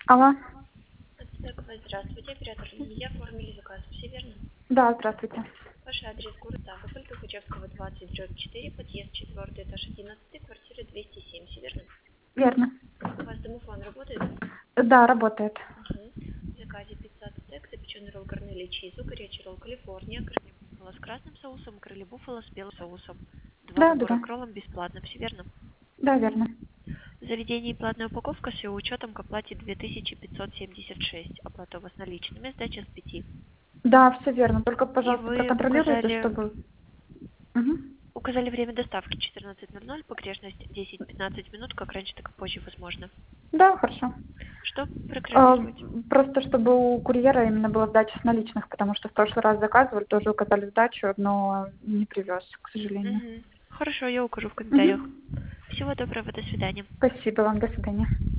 Алло. Такое, здравствуйте, оператор Лидия, оформили заказ, все верно? Да, здравствуйте. Ваш адрес город Ставрополь, Тухачевского 20, дробь 4, подъезд 4, этаж 11, квартира 207, все верно? Верно. У вас домофон работает? Да, работает. В заказе пицца стек, запеченный ролл корнели чизу, горячий ролл Калифорния, крылья буффало с красным соусом, крылья буффало с белым соусом. Два Да, да, набора да. к роллам бесплатно, все верно? Да, верно. В заведении платная упаковка с ее учетом к оплате 2576. Оплата у вас наличными, сдача с 5. Да, все верно. Только, И пожалуйста, вы проконтролируйте, чтобы... Мгм. указали время доставки 14:00, погрешность 10-15 минут, как раньше, так и позже возможно. Да, хорошо. Что А, программировать? Просто чтобы у курьера именно была сдача с наличных, потому что в прошлый раз заказывали, тоже указали сдачу, но не привез, к сожалению. Хорошо, я укажу в комментариях. Мгм. Всего доброго, до свидания. Спасибо вам, до свидания.